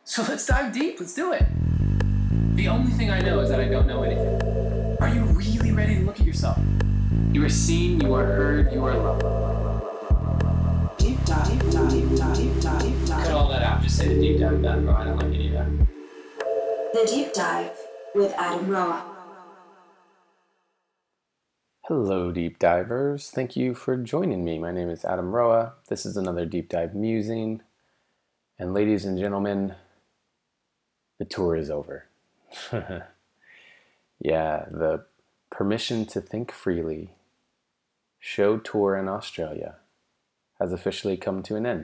So let's dive deep. Let's do it. The only thing I know is that I don't know anything. Are you really ready to look at yourself? You are seen, you are heard, you are loved. Deep dive, deep dive, deep dive, deep dive, deep dive. Cut all that out. Just say the deep dive done, bro. I don't like any of that. The Deep Dive with Adam Roa. Hello, deep divers. Thank you for joining me. My name is Adam Roa. This is another deep dive musing. And ladies and gentlemen, the tour is over. Yeah, the Permission to Think Freely show tour in Australia has officially come to an end.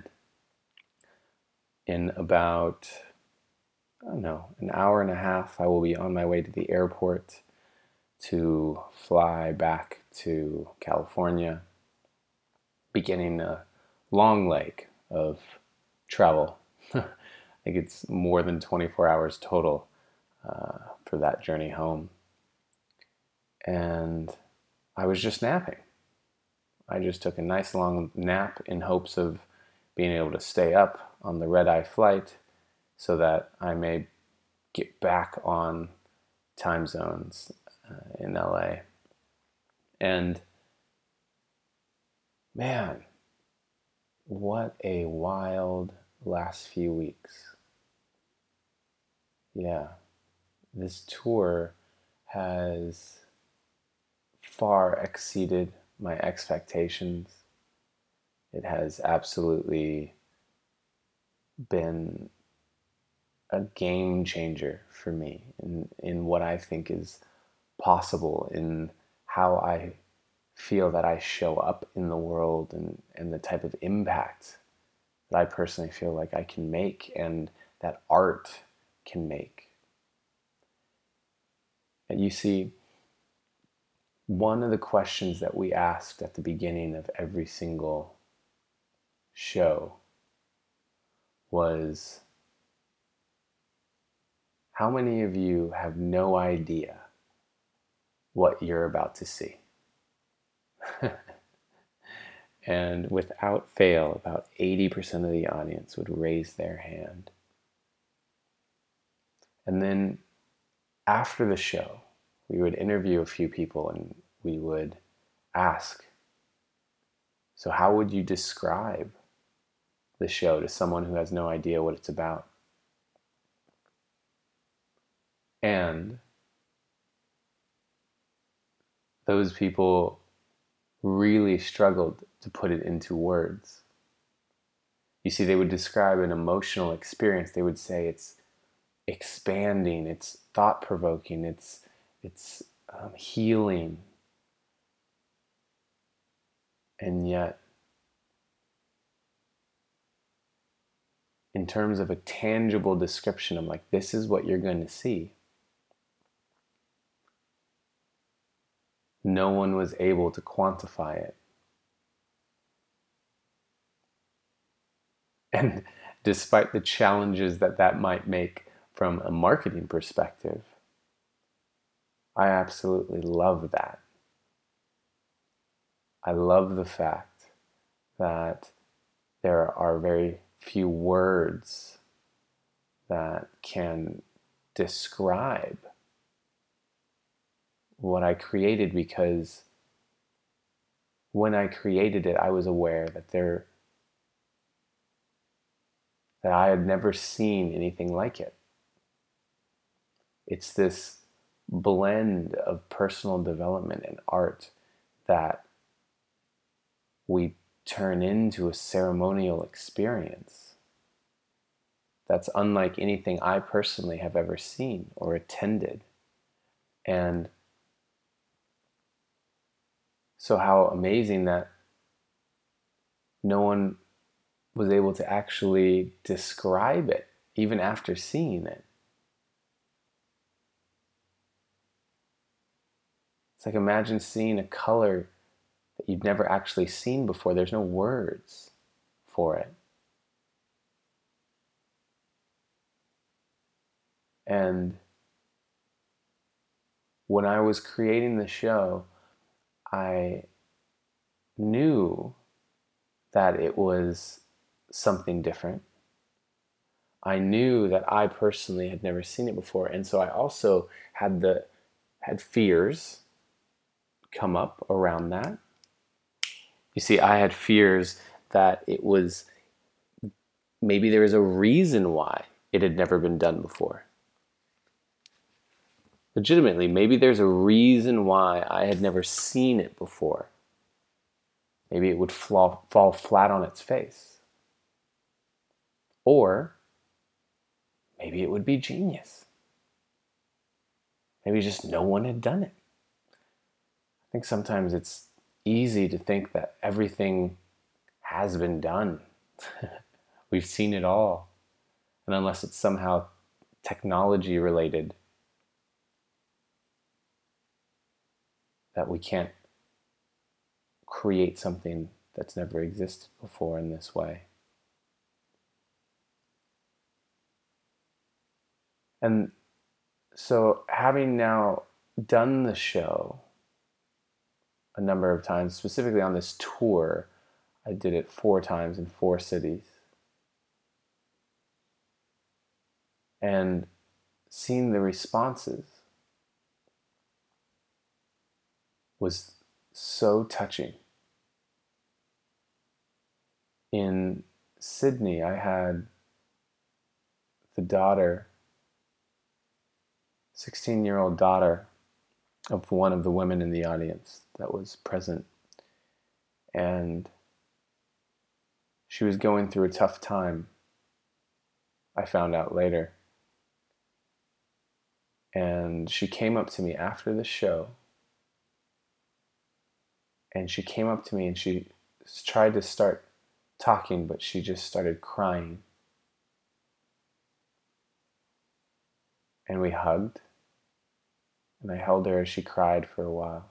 In about, an hour and a half, I will be on my way to the airport to fly back to California, beginning a long leg of travel. I think it's more than 24 hours total for that journey home. And I was just napping. I just took a nice long nap in hopes of being able to stay up on the red-eye flight so that I may get back on time zones in LA. And man, what a wild last few weeks. Yeah, this tour has far exceeded my expectations. It has absolutely been a game changer for me in what I think is possible, in how I feel that I show up in the world, and the type of impact that I personally feel like I can make and that art can make. And you see, one of the questions that we asked at the beginning of every single show was, how many of you have no idea what you're about to see? And without fail, about 80% of the audience would raise their hand. And then after the show, we would interview a few people and we would ask, so how would you describe the show to someone who has no idea what it's about? And those people really struggled to put it into words. You see, they would describe an emotional experience. They would say it's expanding, it's thought-provoking, it's healing. And yet, in terms of a tangible description of like, this is what you're going to see, no one was able to quantify it. And despite the challenges that might make from a marketing perspective, I absolutely love that. I love the fact that there are very few words that can describe what I created, because when I created it, I was aware that I had never seen anything like it. It's this blend of personal development and art that we turn into a ceremonial experience that's unlike anything I personally have ever seen or attended. And so how amazing that no one was able to actually describe it, even after seeing it. It's like, imagine seeing a color that you've never actually seen before. There's no words for it. And when I was creating the show, I knew that it was something different. I knew that I personally had never seen it before, and so I also had fears come up around that. You see, I had fears that maybe there was a reason why it had never been done before. Legitimately, maybe there's a reason why I had never seen it before. Maybe it would fall flat on its face. Or maybe it would be genius. Maybe just no one had done it. I think sometimes it's easy to think that everything has been done. We've seen it all. And unless it's somehow technology related, that we can't create something that's never existed before in this way. And so, having now done the show a number of times, specifically on this tour, I did it 4 times in 4 cities. And seeing the responses was so touching. In Sydney, I had the daughter, 16-year-old daughter of one of the women in the audience that was present. And she was going through a tough time, I found out later. And she came up to me after the show. And she came up to me and she tried to start talking, but she just started crying. And we hugged. And I held her as she cried for a while.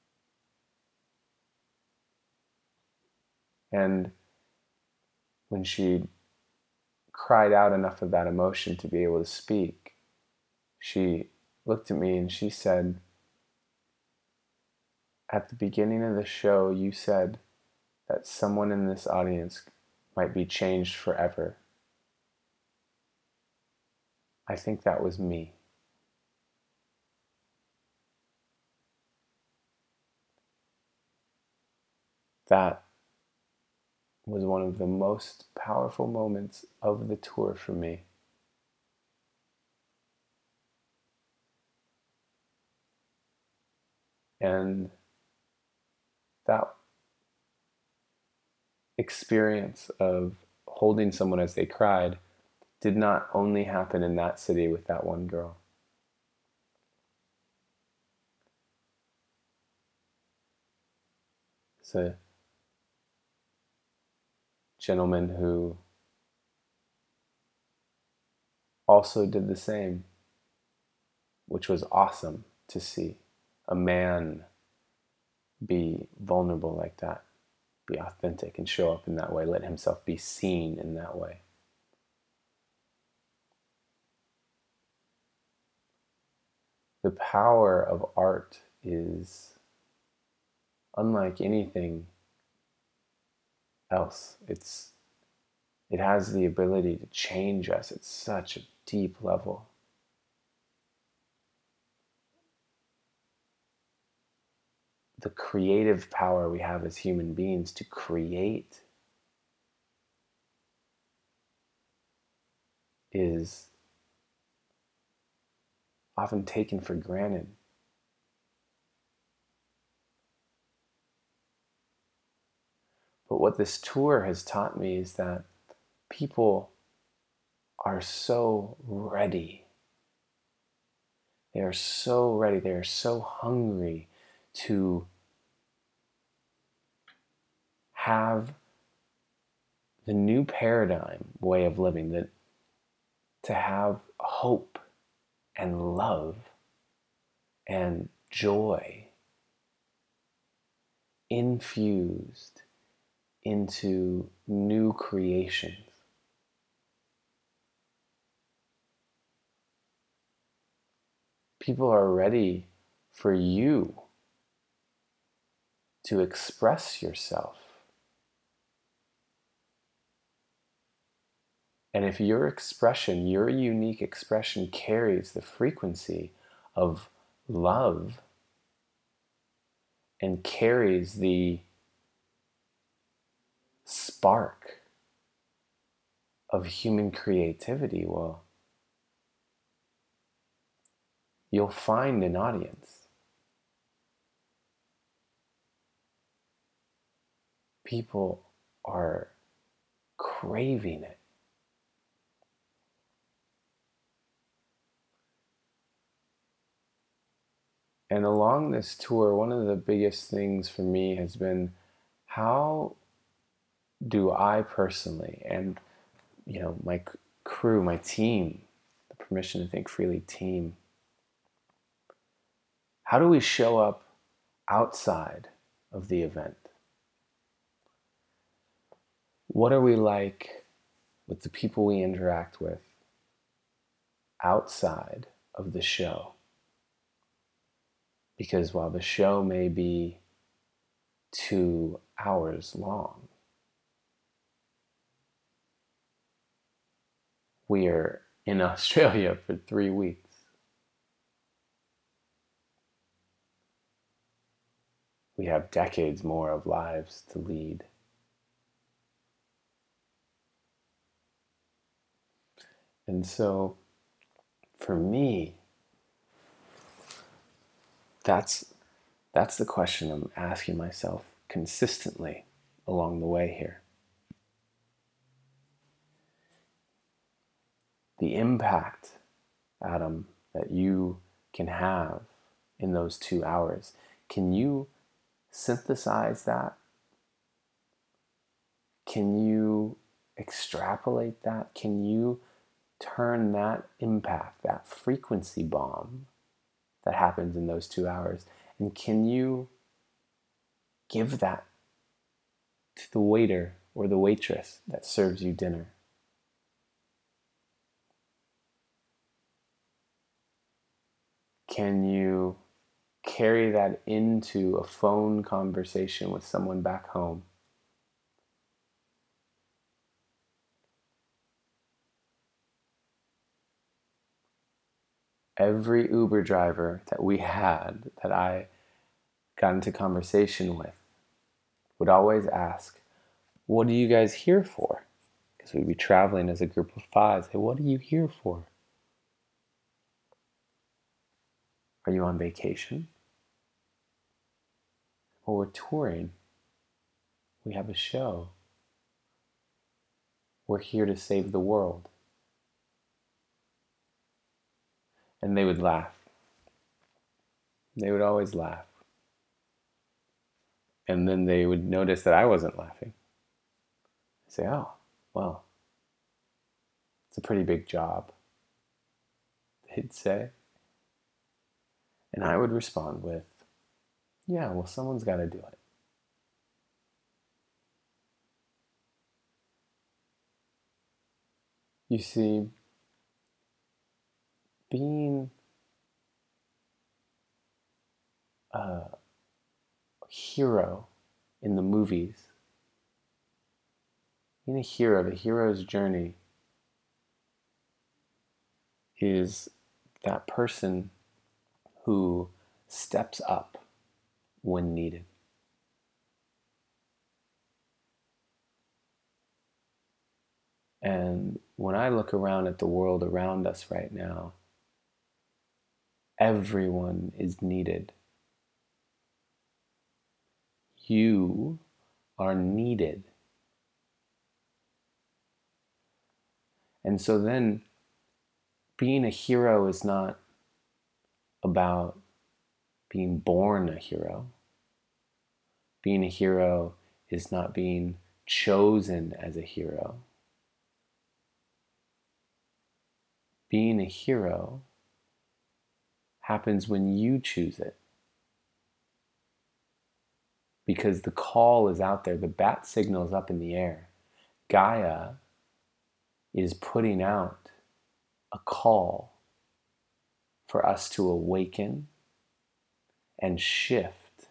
And when she cried out enough of that emotion to be able to speak, she looked at me and she said, "At the beginning of the show, you said that someone in this audience might be changed forever. I think that was me." That was one of the most powerful moments of the tour for me. And that experience of holding someone as they cried did not only happen in that city with that one girl. It's a gentleman who also did the same, which was awesome to see. A man be vulnerable like that, be authentic and show up in that way, let himself be seen in that way. The power of art is unlike anything else. It has the ability to change us at such a deep level. The creative power we have as human beings to create is often taken for granted. But what this tour has taught me is that people are so ready. They are so ready. They are so hungry to have the new paradigm way of living, that to have hope and love and joy infused into new creations. People are ready for you to express yourself And if your expression, your unique expression, carries the frequency of love and carries the spark of human creativity, well, you'll find an audience. People are craving it. And along this tour, one of the biggest things for me has been, how do I personally, and my crew, my team, the Permission to Think Freely team, how do we show up outside of the event? What are we like with the people we interact with outside of the show? Because while the show may be 2 hours long, we are in Australia for 3 weeks. We have decades more of lives to lead. And so, for me, that's the question I'm asking myself consistently along the way here. The impact, Adam, that you can have in those 2 hours, can you synthesize that? Can you extrapolate that? Can you turn that impact, that frequency bomb that happens in those 2 hours, and can you give that to the waiter or the waitress that serves you dinner? Can you carry that into a phone conversation with someone back home? Every Uber driver that we had, that I got into conversation with, would always ask, "What are you guys here for?" Because we'd be traveling as a group of 5. Say, "What are you here for? Are you on vacation?" "Well, we're touring. We have a show. We're here to save the world." And they would laugh. They would always laugh. And then they would notice that I wasn't laughing. I'd say, "Oh, well, it's a pretty big job," they'd say. And I would respond with, "Yeah, well, someone's got to do it." You see, being a hero in the movies, being a hero, the hero's journey is that person who steps up when needed. And when I look around at the world around us right now, everyone is needed. You are needed. And so then, being a hero is not about being born a hero. Being a hero is not being chosen as a hero. Being a hero happens when you choose it. Because the call is out there, the bat signal is up in the air. Gaia is putting out a call for us to awaken and shift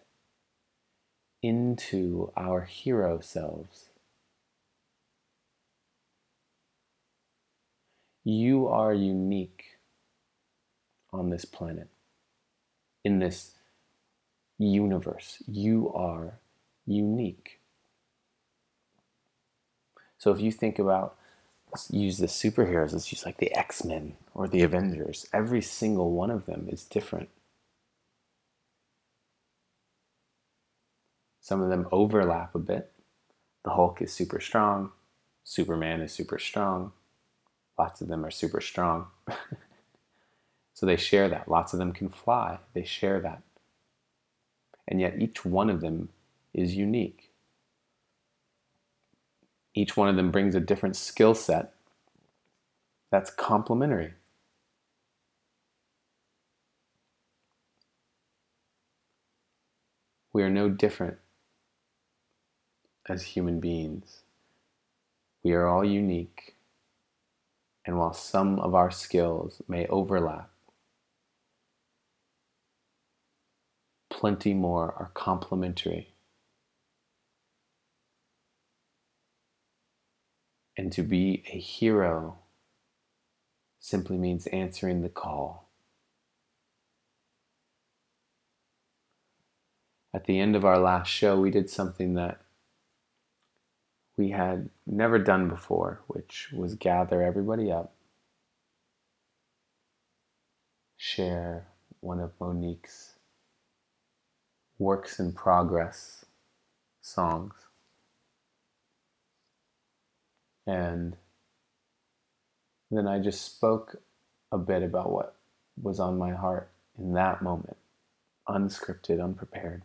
into our hero selves. You are unique on this planet, in this universe. You are unique. So if you think about, use the superheroes, let's use like the X-Men or the Avengers. Every single one of them is different. Some of them overlap a bit. The Hulk is super strong. Superman is super strong. Lots of them are super strong. So they share that. Lots of them can fly. They share that. And yet each one of them is unique. Each one of them brings a different skill set that's complementary. We are no different as human beings. We are all unique. And while some of our skills may overlap, plenty more are complementary. And to be a hero simply means answering the call. At the end of our last show, we did something that we had never done before, which was gather everybody up, share one of Monique's works in progress songs. And then I just spoke a bit about what was on my heart in that moment, unscripted, unprepared.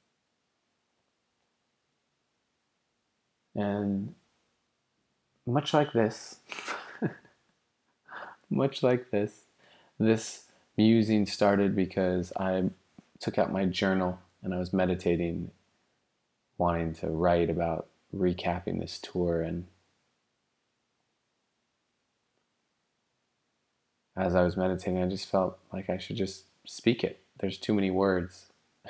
And much like this, this musing started because I took out my journal and I was meditating, wanting to write about recapping this tour. And as I was meditating, I just felt like I should just speak it. There's too many words.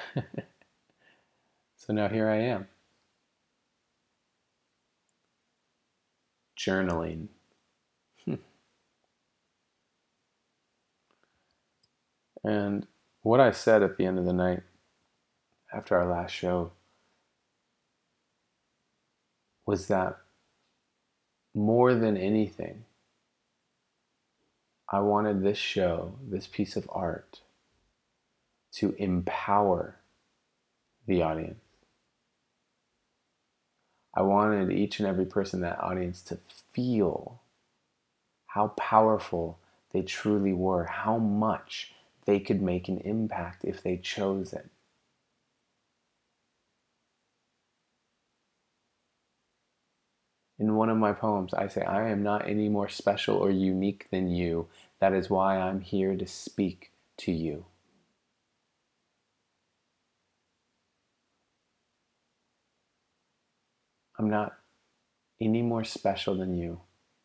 So now here I am. Journaling. And what I said at the end of the night, after our last show, was that more than anything, I wanted this show, this piece of art, to empower the audience. I wanted each and every person in that audience to feel how powerful they truly were, how much they could make an impact if they chose it. In one of my poems, I say, I am not any more special or unique than you. That is why I'm here to speak to you. I'm not any more special than you.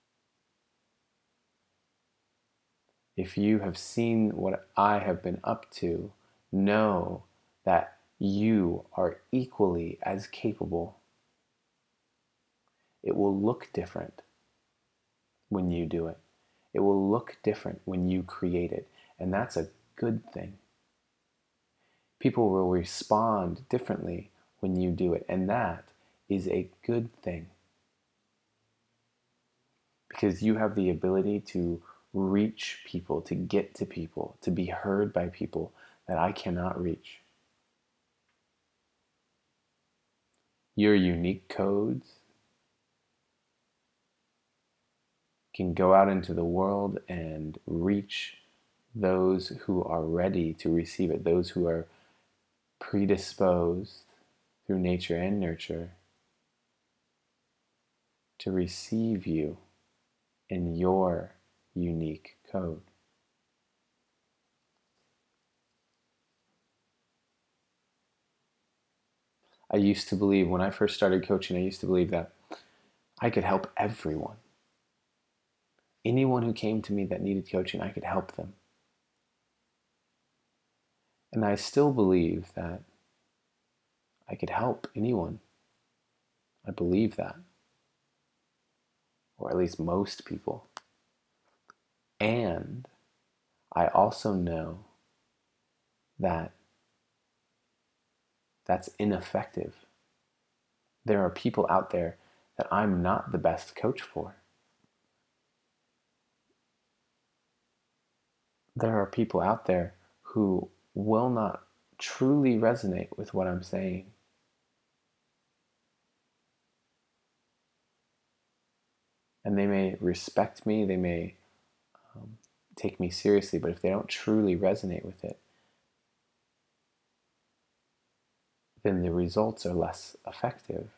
If you have seen what I have been up to, know that you are equally as capable. It will look different when you do it. It will look different when you create it. And that's a good thing. People will respond differently when you do it. And that is a good thing. Because you have the ability to reach people, to get to people, to be heard by people that I cannot reach. Your unique codes can go out into the world and reach those who are ready to receive it, those who are predisposed through nature and nurture to receive you in your unique code. I used to believe, when I first started coaching, I used to believe that I could help everyone. Anyone who came to me that needed coaching, I could help them. And I still believe that I could help anyone. I believe that. Or at least most people. And I also know that that's ineffective. There are people out there that I'm not the best coach for. There are people out there who will not truly resonate with what I'm saying. And they may respect me, they may take me seriously, but if they don't truly resonate with it, then the results are less effective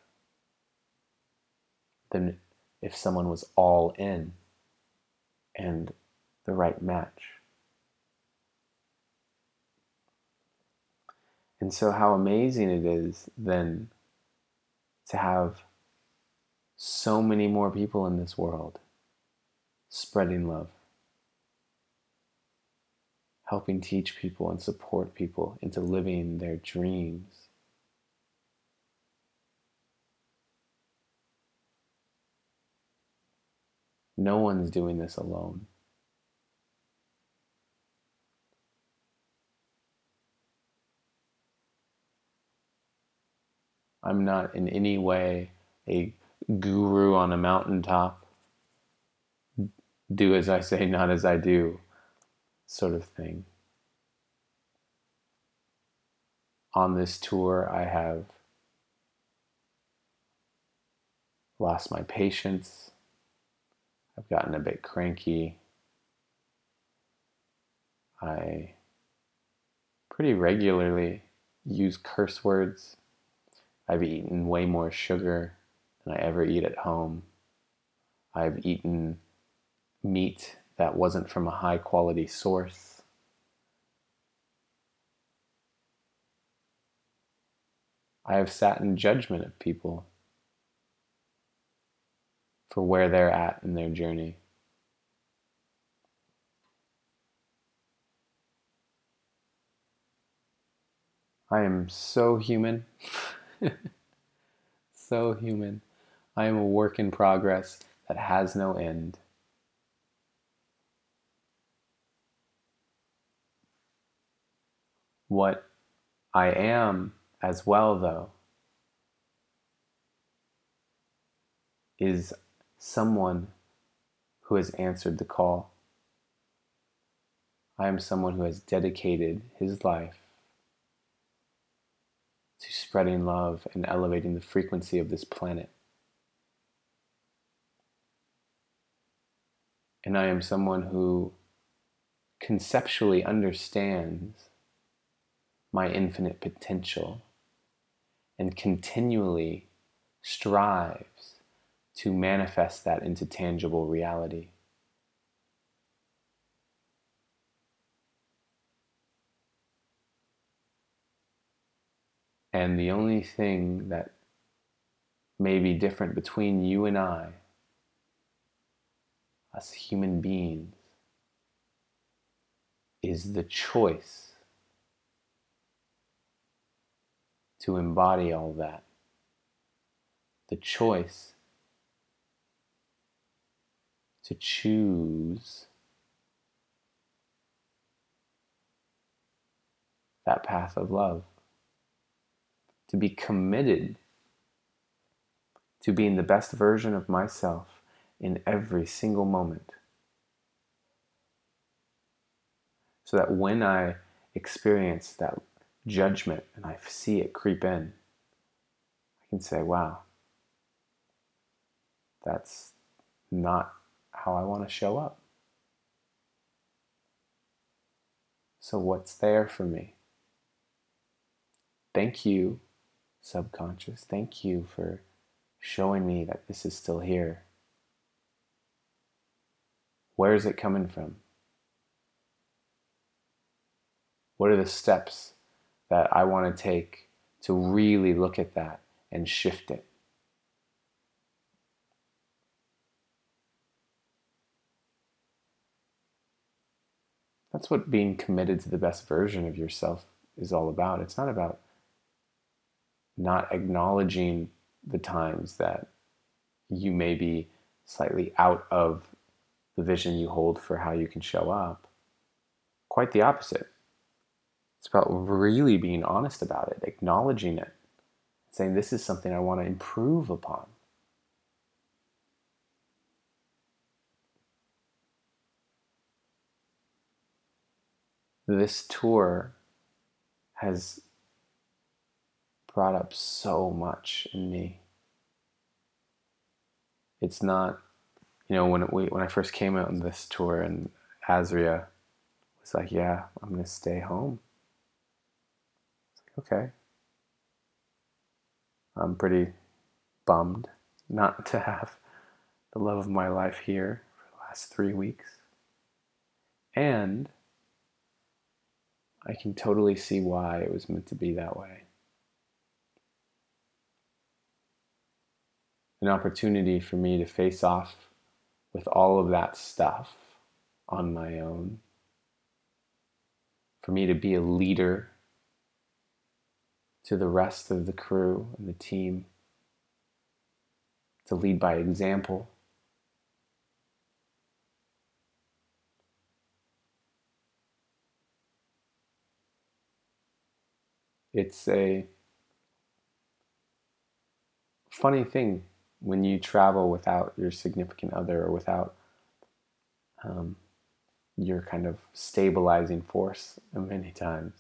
than if someone was all in and the right match. And so how amazing it is then to have so many more people in this world spreading love, helping teach people and support people into living their dreams. No one's doing this alone. I'm not in any way a guru on a mountaintop, do as I say, not as I do, sort of thing. On this tour, I have lost my patience. I've gotten a bit cranky. I pretty regularly use curse words. I've eaten way more sugar than I ever eat at home. I've eaten meat that wasn't from a high quality source. I have sat in judgment of people for where they're at in their journey. I am so human. So human. I am a work in progress that has no end. What I am as well, though, is someone who has answered the call. I am someone who has dedicated his life to spreading love and elevating the frequency of this planet. And I am someone who conceptually understands my infinite potential and continually strives to manifest that into tangible reality. And the only thing that may be different between you and I, us human beings, is the choice to embody all that. The choice to choose that path of love. To be committed to being the best version of myself in every single moment. So that when I experience that judgment and I see it creep in, I can say, wow, that's not how I want to show up. So what's there for me? Thank you, subconscious. Thank you for showing me that this is still here. Where is it coming from? What are the steps that I want to take to really look at that and shift it? That's what being committed to the best version of yourself is all about. It's not about not acknowledging the times that you may be slightly out of the vision you hold for how you can show up. Quite the opposite. It's about really being honest about it, acknowledging it, saying this is something I want to improve upon. This tour has brought up so much in me. It's not, when I first came out on this tour and Azria was like, yeah, I'm going to stay home. It's like, okay. I'm pretty bummed not to have the love of my life here for the last 3 weeks. And I can totally see why it was meant to be that way. An opportunity for me to face off with all of that stuff on my own. For me to be a leader to the rest of the crew and the team. To lead by example. It's a funny thing when you travel without your significant other or without your kind of stabilizing force many times.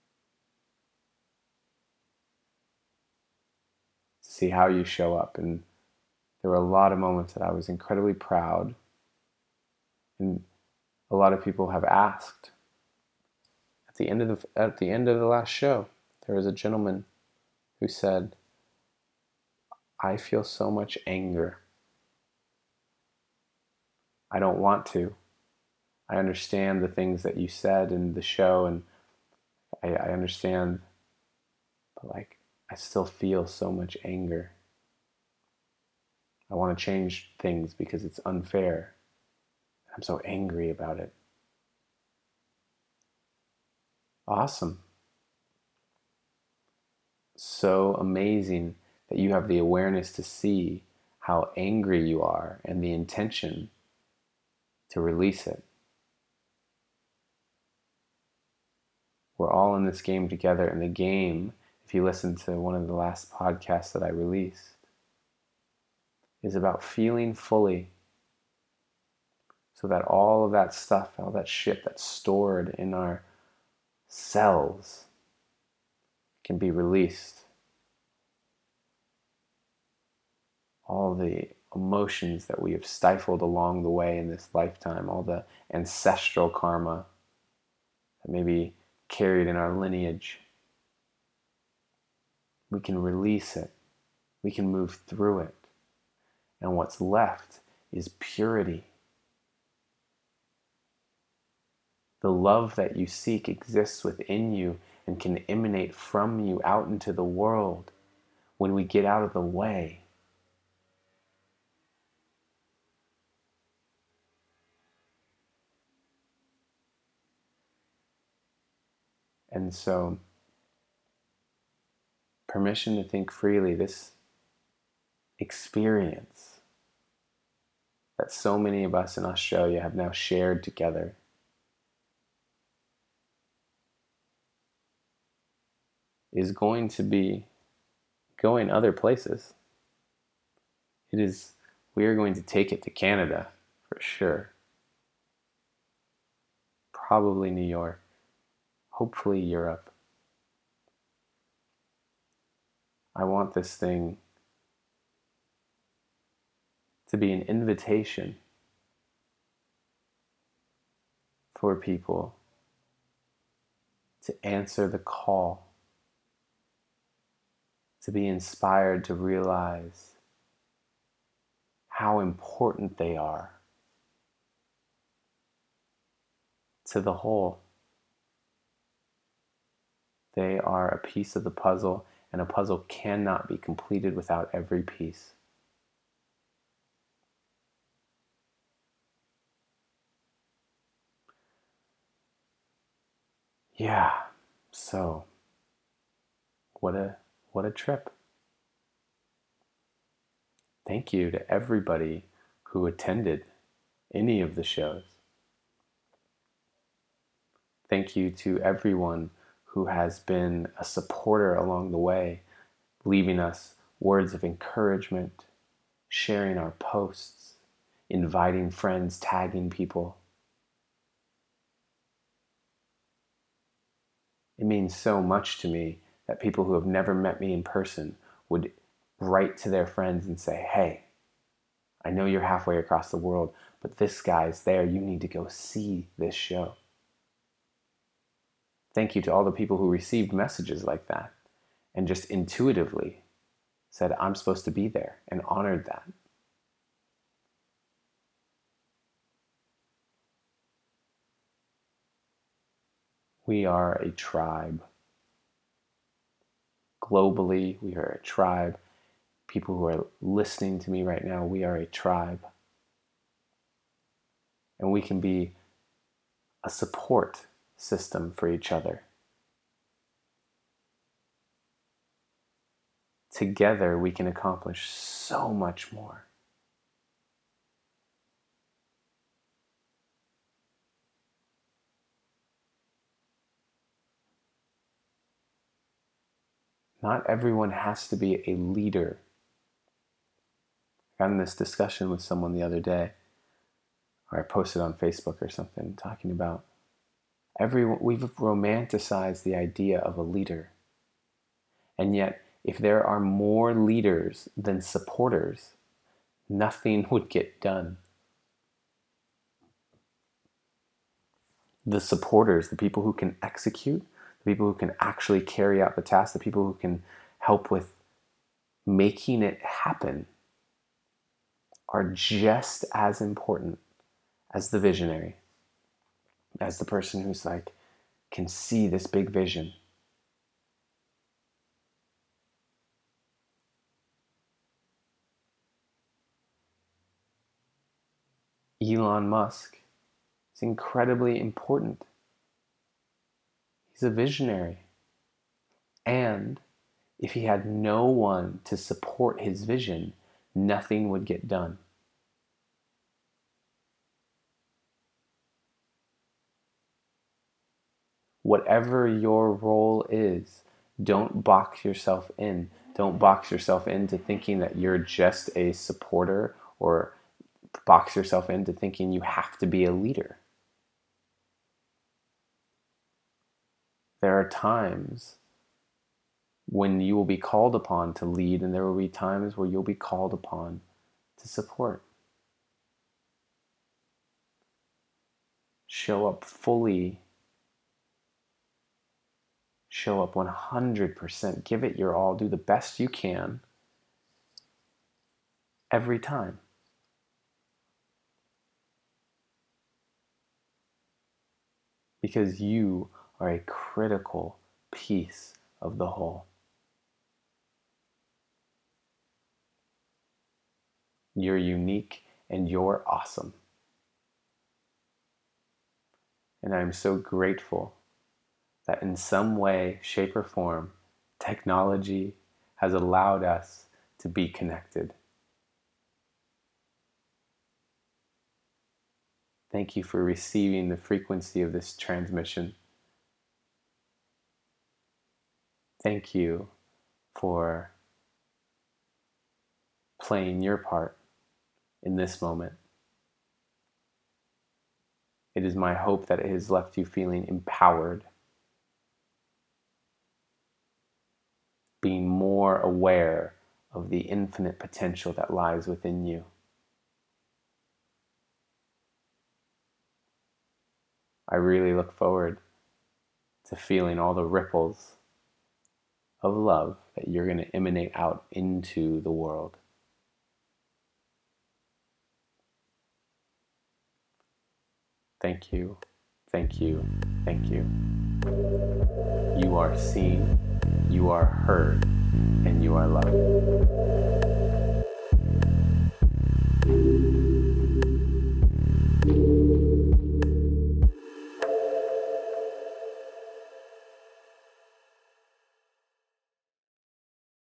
To see how you show up. And there were a lot of moments that I was incredibly proud. And a lot of people have asked. At the end of the last show, there was a gentleman who said, I feel so much anger. I don't want to. I understand the things that you said in the show, and I understand, but I still feel so much anger. I want to change things because it's unfair. I'm so angry about it. Awesome. So amazing that you have the awareness to see how angry you are and the intention to release it. We're all in this game together, and the game, if you listen to one of the last podcasts that I released, is about feeling fully so that all of that stuff, all that shit that's stored in our cells can be released. All the emotions that we have stifled along the way in this lifetime, all the ancestral karma that may be carried in our lineage, we can release it. We can move through it. And what's left is purity. The love that you seek exists within you and can emanate from you out into the world when we get out of the way. And so, permission to think freely, this experience that so many of us in Australia have now shared together, is going to be going other places. We are going to take it to Canada for sure. Probably New York. Hopefully Europe. I want this thing to be an invitation for people to answer the call, to be inspired to realize how important they are to the whole. They are a piece of the puzzle, and a puzzle cannot be completed without every piece. Yeah, so what a trip. Thank you to everybody who attended any of the shows. Thank you to everyone who has been a supporter along the way, leaving us words of encouragement, sharing our posts, inviting friends, tagging people. It means so much to me that people who have never met me in person would write to their friends and say, hey, I know you're halfway across the world, but this guy's there. You need to go see this show. Thank you to all the people who received messages like that and just intuitively said, I'm supposed to be there, and honored that. We are a tribe. Globally, we are a tribe. People who are listening to me right now, we are a tribe. And we can be a support system for each other. Together, we can accomplish so much more. Not everyone has to be a leader. I got in this discussion with someone the other day, or I posted on Facebook or something, talking about we've romanticized the idea of a leader. And yet, if there are more leaders than supporters, nothing would get done. The supporters, the people who can execute, the people who can actually carry out the task, the people who can help with making it happen, are just as important as the visionary, as the person who's like, can see this big vision. Elon Musk is incredibly important. He's a visionary. And if he had no one to support his vision, nothing would get done. Whatever your role is, don't box yourself in. Don't box yourself into thinking that you're just a supporter, or box yourself into thinking you have to be a leader. There are times when you will be called upon to lead, and there will be times where you'll be called upon to support. Show up fully. Show up 100%. Give it your all. Do the best you can every time. Because you are a critical piece of the whole. You're unique and you're awesome. And I'm so grateful that in some way, shape, or form, technology has allowed us to be connected. Thank you for receiving the frequency of this transmission. Thank you for playing your part in this moment. It is my hope that it has left you feeling empowered, being more aware of the infinite potential that lies within you. I really look forward to feeling all the ripples of love that you're going to emanate out into the world. Thank you, thank you, thank you. You are seen, you are heard, and you are loved.